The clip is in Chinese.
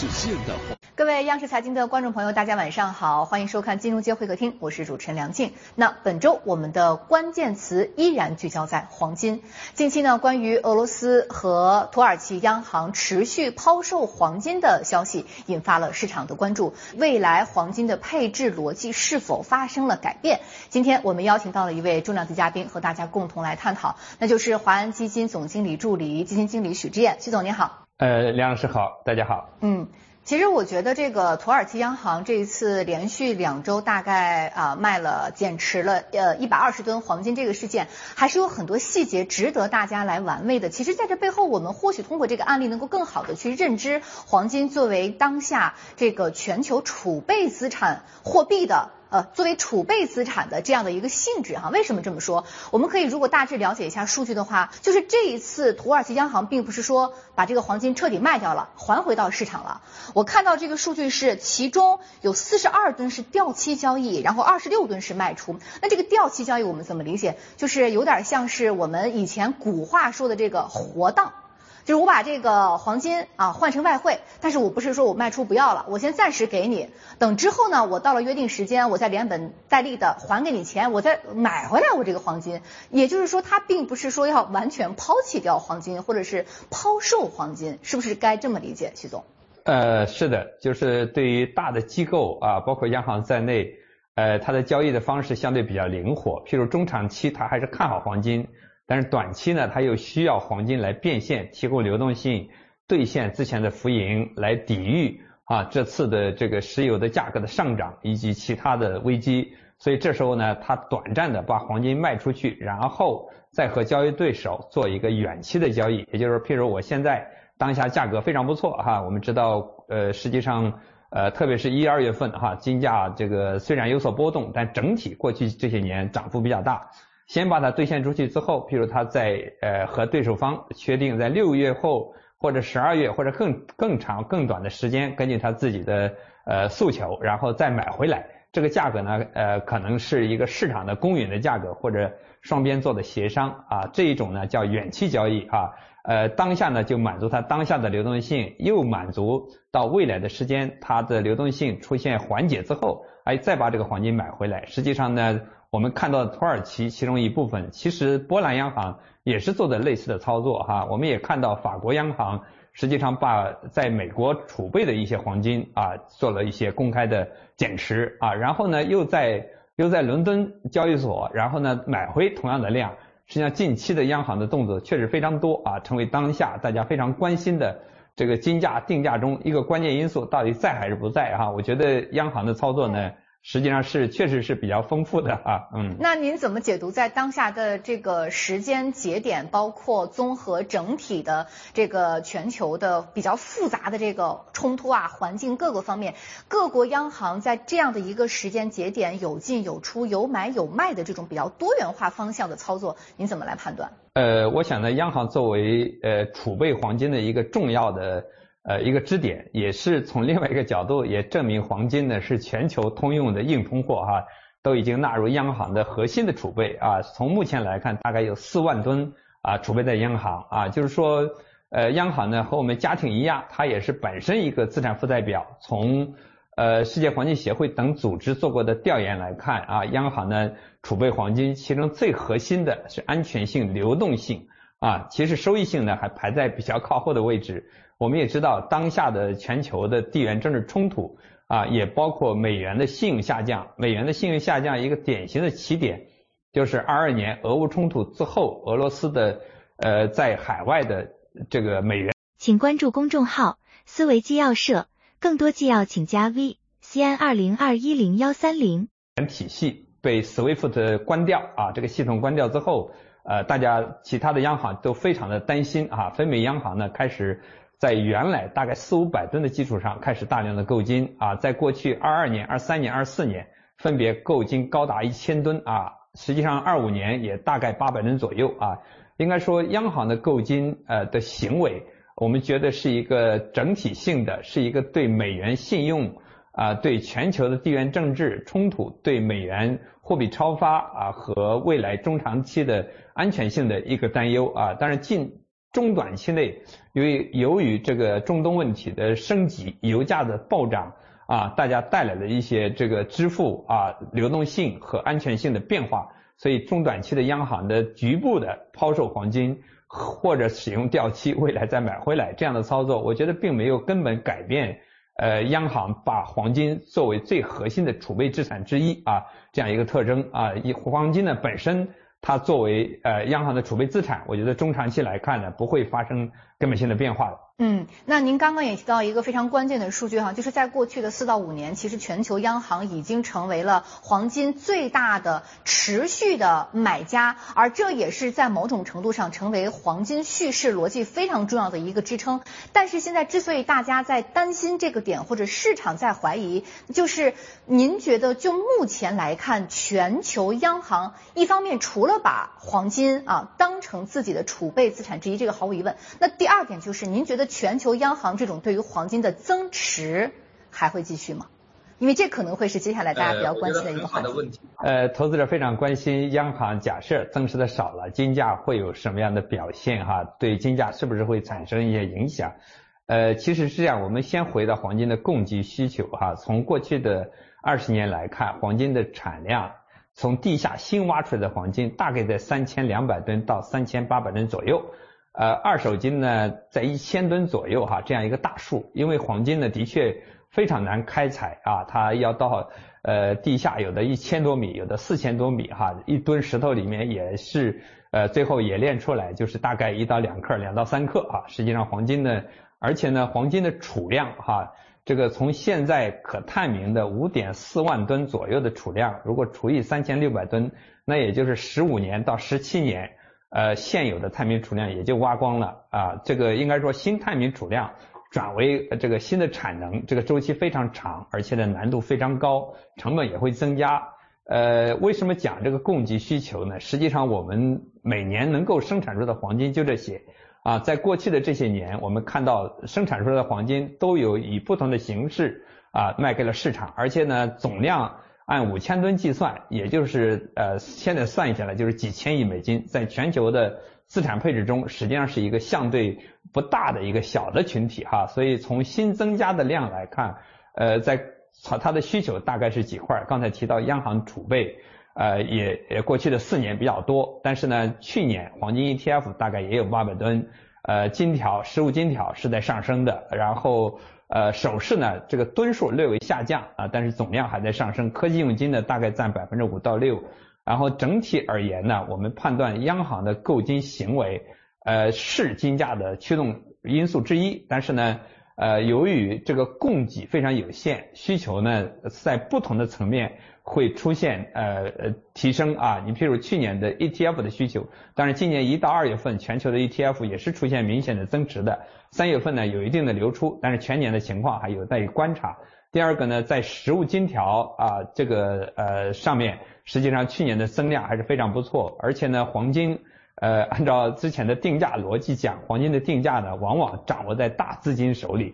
是现代化。 各位央视财经的观众朋友，大家晚上好，欢迎收看金融街会客厅，我是主持人梁静。那本周我们的关键词依然聚焦在黄金。近期呢，关于俄罗斯和土耳其央行持续抛售黄金的消息，引发了市场的关注。未来黄金的配置逻辑是否发生了改变？今天我们邀请到了一位重量级嘉宾，和大家共同来探讨，那就是华安基金总经理助理基金经理许之燕。许总您好。 梁老师好，大家好。 其实我觉得这个土耳其央行这一次连续2周大概减持了120吨黄金这个事件，还是有很多细节值得大家来玩味的。其实在这背后，我们或许通过这个案例能够更好的去认知黄金作为当下这个全球储备资产货币的作为储备资产的这样的一个性质哈。为什么这么说？我们可以如果大致了解一下数据的话，就是这一次土耳其央行并不是说把这个黄金彻底卖掉了，还回到市场了。我看到这个数据是，其中有42吨是掉期交易，然后26吨是卖出。那这个掉期交易我们怎么理解？就是有点像是我们以前古话说的这个活当。就是我把这个黄金换成外汇，但是我不是说我卖出不要了，我先暂时给你，等之后呢，我到了约定时间，我再连本带利的还给你钱，我再买回来我这个黄金。也就是说，它并不是说要完全抛弃掉黄金，或者是抛售黄金，是不是该这么理解，徐总？ 是的，就是对于大的机构包括央行在内，它的交易的方式相对比较灵活，譬如中长期它还是看好黄金。但是短期呢，它又需要黄金来变现，提供流动性，兑现之前的浮盈，来抵御这次的这个石油的价格的上涨以及其他的危机。所以这时候呢，它短暂的把黄金卖出去，然后再和交易对手做一个远期的交易。也就是譬如我现在当下价格非常不错我们知道实际上特别是1、2月份金价这个虽然有所波动，但整体过去这些年涨幅比较大。先把它兑现出去之后，譬如他在和对手方确定在6个月后或者12月或者更长更短的时间，根据他自己的诉求，然后再买回来。这个价格呢可能是一个市场的公允的价格，或者双边做的协商这一种呢叫远期交易当下呢就满足它当下的流动性，又满足到未来的时间它的流动性出现缓解之后，再把这个黄金买回来。实际上呢，我们看到土耳其其中一部分，其实波兰央行也是做的类似的操作我们也看到法国央行实际上把在美国储备的一些黄金做了一些公开的减持然后呢又在伦敦交易所，然后呢买回同样的量。实际上近期的央行的动作确实非常多成为当下大家非常关心的这个金价定价中一个关键因素，到底在还是不在我觉得央行的操作呢实际上确实是比较丰富的那您怎么解读在当下的这个时间节点，包括综合整体的这个全球的比较复杂的这个冲突环境各个方面，各国央行在这样的一个时间节点有进有出、有买有卖的这种比较多元化方向的操作，您怎么来判断？ 我想呢，央行作为储备黄金的一个重要的一个支点，也是从另外一个角度也证明黄金呢是全球通用的硬通货都已经纳入央行的核心的储备从目前来看大概有4万吨储备在央行就是说央行呢和我们家庭一样，它也是本身一个资产负债表。从世界黄金协会等组织做过的调研来看央行呢储备黄金，其中最核心的是安全性、流动性其实收益性呢还排在比较靠后的位置。我们也知道当下的全球的地缘政治冲突也包括美元的信用下降。美元的信用下降一个典型的起点就是22年俄乌冲突之后，俄罗斯的在海外的这个美元。 请关注公众号思维纪要社，更多纪要请加 VCN20210130。 体系被 SWIFT 关掉这个系统关掉之后大家其他的央行都非常的担心非美央行呢开始在原来大概400-500吨的基础上开始大量的购金在过去22年、23年、24年分别购金高达1000吨实际上25年也大概800吨左右应该说央行的购金的行为，我们觉得是一个整体性的，是一个对美元信用对全球的地缘政治冲突、对美元货币超发和未来中长期的安全性的一个担忧当然中短期内，由于这个中东问题的升级，油价的暴涨啊，大家带来的一些这个支付啊流动性和安全性的变化，所以中短期的央行的局部的抛售黄金或者使用掉期，未来再买回来这样的操作，我觉得并没有根本改变央行把黄金作为最核心的储备资产之一啊这样一个特征啊。黄金呢本身它作为央行的储备资产，我觉得中长期来看呢不会发生根本性的变化的。 那您刚刚也提到一个非常关键的数据哈，就是在过去的4到5年，其实全球央行已经成为了黄金最大的持续的买家，而这也是在某种程度上成为黄金叙事逻辑非常重要的一个支撑。但是现在之所以大家在担心这个点，或者市场在怀疑，就是您觉得就目前来看，全球央行一方面除了把黄金当成自己的储备资产之一，这个毫无疑问，那第二点就是您觉得全球央行这种对于黄金的增持还会继续吗？因为这可能会是接下来大家比较关心的一个话题。 投资者非常关心央行假设增持的少了，金价会有什么样的表现哈？对金价是不是会产生一些影响？其实是这样，我们先回到黄金的供给需求哈。从过去的20年来看，黄金的产量从地下新挖出来的黄金大概在3200吨到3800吨左右。二手金呢在1000吨左右哈，这样一个大数。因为黄金呢的确非常难开采啊，它要到地下有的1000多米，有的4000多米哈，一吨石头里面也是最后也炼出来就是大概1到2克2到3克啊。实际上黄金呢，而且呢黄金的储量哈，这个从现在可探明的5.4万吨左右的储量，如果除以3600吨，那也就是15年到17年。现有的探明储量也就挖光了啊，这个应该说新探明储量转为这个新的产能，这个周期非常长，而且呢难度非常高，成本也会增加。为什么讲这个供给需求呢？实际上我们每年能够生产出的黄金就这些啊，在过去的这些年，我们看到生产出来的黄金都有以不同的形式啊卖给了市场，而且呢总量按5000吨计算，也就是现在算下来就是几千亿美金，在全球的资产配置中，实际上是一个相对不大的一个小的群体哈。所以从新增加的量来看，在它的需求大概是几块。刚才提到央行储备，也过去的4年比较多，但是呢，去年黄金 ETF 大概也有800吨，金条实物金条是在上升的，然后。首饰呢，这个吨数略微下降啊，但是总量还在上升。科技用金呢，大概占5%到6%。然后整体而言呢，我们判断央行的购金行为，是金价的驱动因素之一。但是呢，由于这个供给非常有限，需求呢在不同的层面会出现提升啊。你譬如去年的 ETF 的需求，当然今年1到2月份全球的 ETF 也是出现明显的增值的。3月份呢有一定的流出，但是全年的情况还有待于观察。第二个呢，在实物金条啊这个上面，实际上去年的增量还是非常不错，而且呢黄金按照之前的定价逻辑讲，黄金的定价呢往往掌握在大资金手里。